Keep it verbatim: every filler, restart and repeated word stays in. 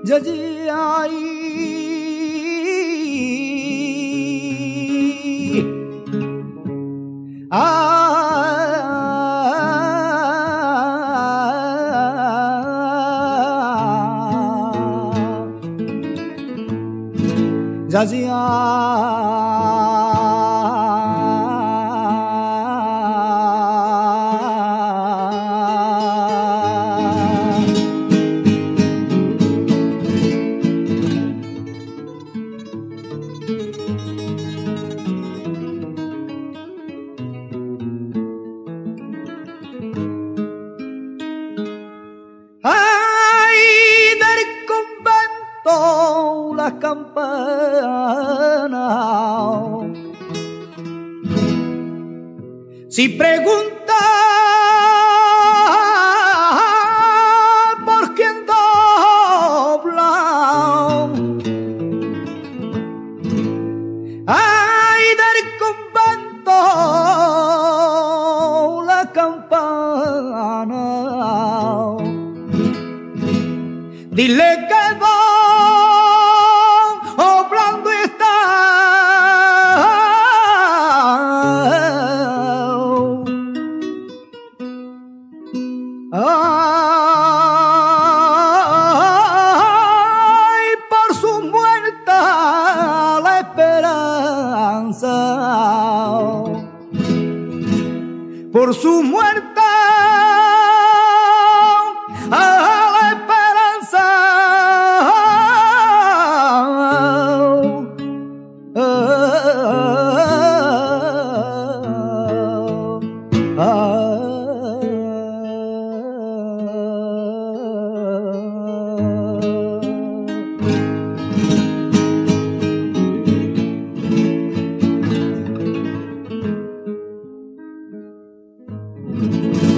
ya ay ya ay del convento las campanas. Si pregunta por quién dobla, ay del convento la campana, dile que obrando está. Ay, por su muerta la esperanza, por su muerta la esperanza. Ah,